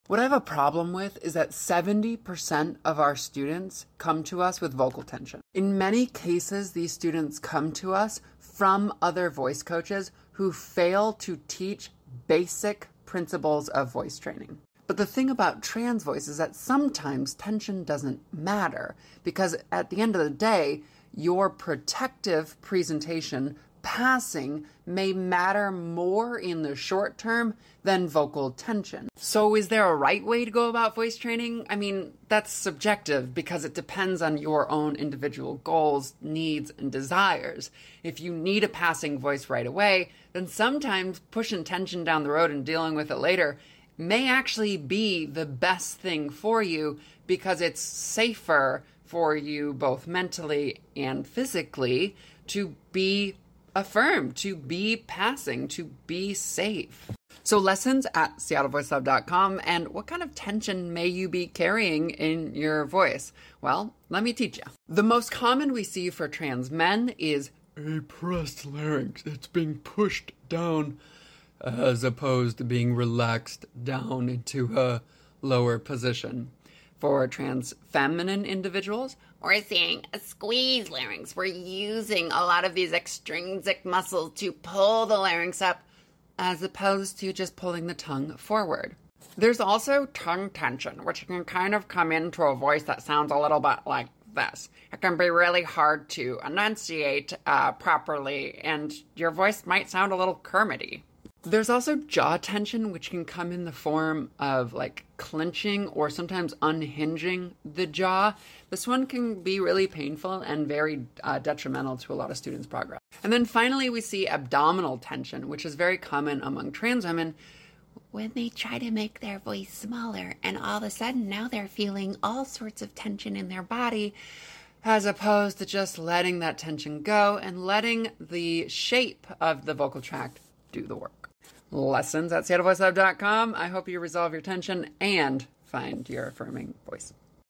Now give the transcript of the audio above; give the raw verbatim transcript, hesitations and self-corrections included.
What I have a problem with is that seventy percent of our students come to us with vocal tension. In many cases, these students come to us from other voice coaches who fail to teach basic principles of voice training. But the thing about trans voice is that sometimes tension doesn't matter, because at the end of the day, your protective presentation passing may matter more in the short term than vocal tension. So is there a right way to go about voice training? I mean, that's subjective because it depends on your own individual goals, needs, and desires. If you need a passing voice right away, then sometimes pushing tension down the road and dealing with it later may actually be the best thing for you because it's safer for you both mentally and physically to be affirmed, to be passing, to be safe. So lessons at seattle voice lab dot com, and what kind of tension may you be carrying in your voice? Well, let me teach you. The most common we see for trans men is a pressed larynx. It's being pushed down as opposed to being relaxed down into a lower position. For trans feminine individuals, we're seeing a squeeze larynx. We're using a lot of these extrinsic muscles to pull the larynx up as opposed to just pulling the tongue forward. There's also tongue tension, which can kind of come into a voice that sounds a little bit like this. It can be really hard to enunciate uh, properly, and your voice might sound a little Kermity. There's also jaw tension, which can come in the form of like clenching or sometimes unhinging the jaw. This one can be really painful and very uh, detrimental to a lot of students' progress. And then finally, we see abdominal tension, which is very common among trans women when they try to make their voice smaller, and all of a sudden now they're feeling all sorts of tension in their body, as opposed to just letting that tension go and letting the shape of the vocal tract do the work. Lessons at seattle voice lab dot com. I hope you resolve your tension and find your affirming voice.